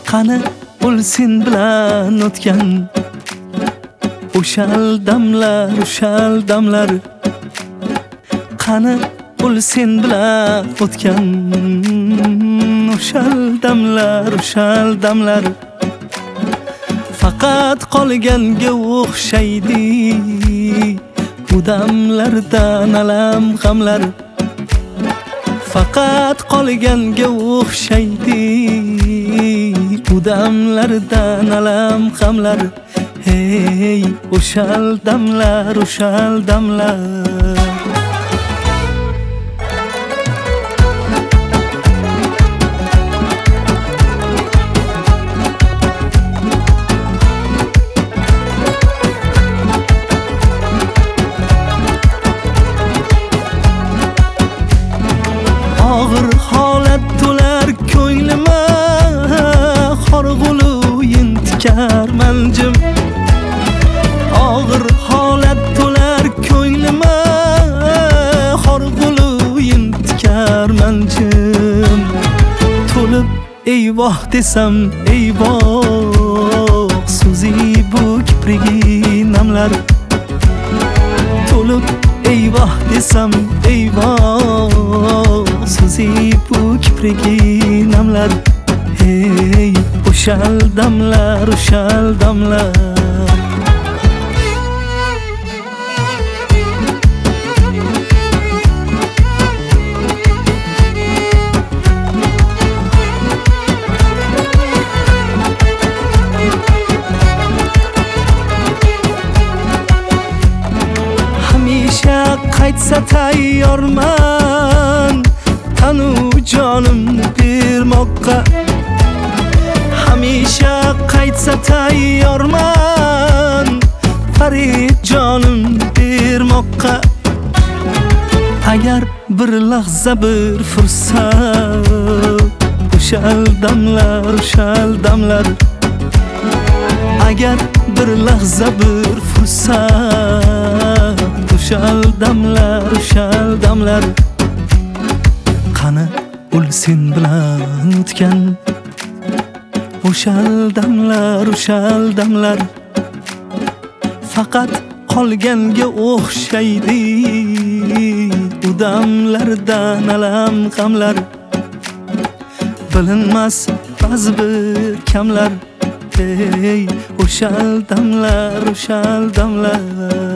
Qani o'lsin bilan o'tgan o'shal damlar qani o'lsin bilan o'tgan o'shal damlar faqat qolganga o'xshaydi bu damlardan alam g'amlar faqat qolganga o'xshaydi bu damlardan alam g'amlar hey o'shal damlar og'ir holat to'lar ko'nglima qorg'ulu intikar manjim og'ir holat to'lar ko'nglima qorg'ulu intikar manjim to'lib eyvoh desam eyvoh so'zi bu kiprigi namlar to'lib eyvoh desam eyvoh so'zi bu kiprigi namlar hey o'shal damlar hamisha qaytsa tayyorman tanu jonimni bermoqqa hamisha qaytsa tayyorman farid jonimni bermoqqa agar bir lahza bir fursat o'shal damlar agar bir lahza bir fursat o'shal damlar qani o'lsin bilan o'tgan o'shal damlar faqat qolganga o'xshaydi u damlardan alam g'amlar bilinmas ba'zi bir kamlar hey o'shal damlar